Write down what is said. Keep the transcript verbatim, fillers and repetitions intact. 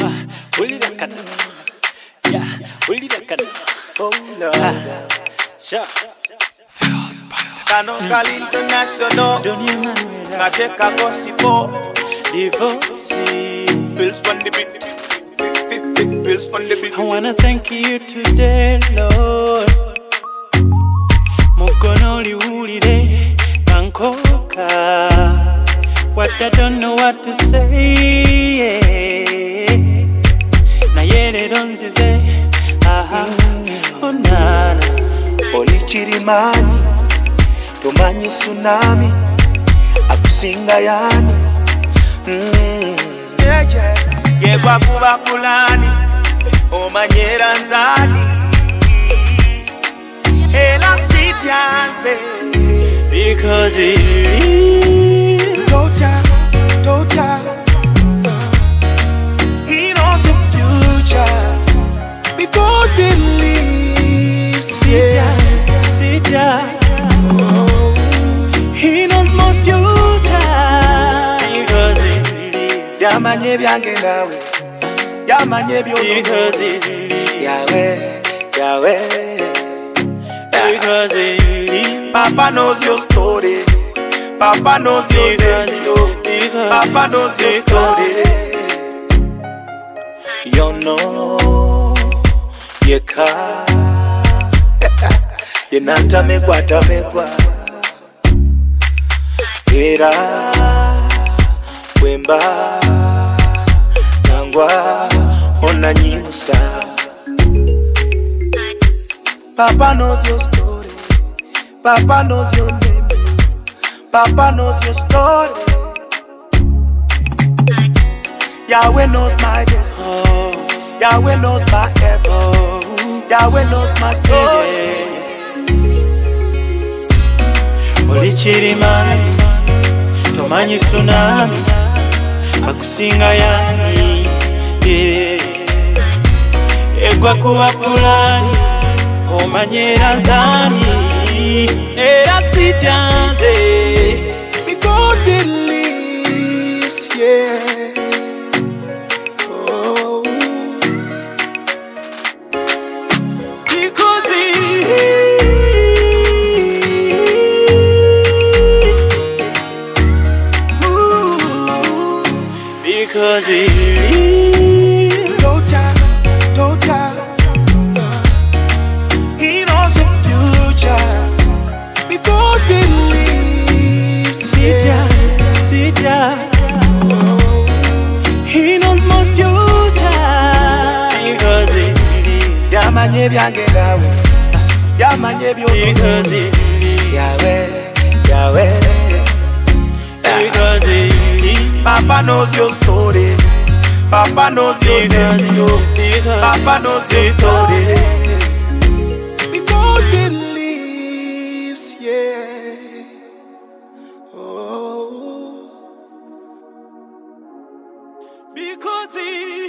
Ulidakana. Yeah, ulidakana. Oh Lord. Ah, sure. Kanoskal International. Donny Manuela. Kateka Gossipo. Divorce. Feels on the beat. Feels on the beat. I wanna thank you today, Lord. Mukono liwulire bankoka. What I don't know what to say. Na yere donzize. Aha, onana. Olichirimani. Tomanyi tsunami. Akusinga yani. Mm. Yeah, yeah. Yegwa kuba kulani. Omanyera nzani. Ela sitianze. Because it is Tota, tota. He knows the future. Because it lives. Yeah. Sita. Oh. He knows my future. Because it is Yamanye byange nawe. Yamanye byo. Because it is Yahweh, Yahweh. Because it is Papa knows your story. Papa knows your story. Papa knows your story. You know, you can. You nata megwa ta megwa. Era wemba nangwa ona nyinsa. Papa knows your story. Papa knows your name. Papa knows your story. Yahweh knows my destiny. oh, Yahweh knows my everything. oh, Yahweh knows my story. Olichirimani tomanyi tsunami akusinga yani yeah. Egwa kuba pulani omanyera nzani era sityanze Because it lives, yeah. Oh. because it Ooh. because it is Tota, tota. He knows the future. Because it lives, Sita, yeah. Sita. Oh. He knows my future because it is Yamanye byange nawe. Yamanye byo. because it is Yahweh, Yahweh. because it is Papa knows your story. Papa knows your because name. yo. because Papa knows your story. Because it lives, yeah. Oh. because it